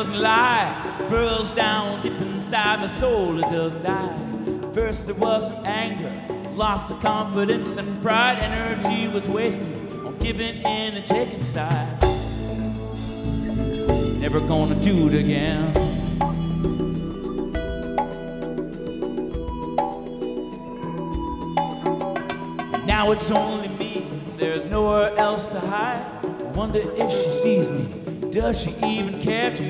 doesn't lie. It burrows down deep inside my soul, it doesn't die. First there was some anger, loss of confidence and pride. Energy was wasted on giving in and taking sides. Never gonna do it again. Now it's only me, there's nowhere else to hide. I wonder if she sees me, does she even care to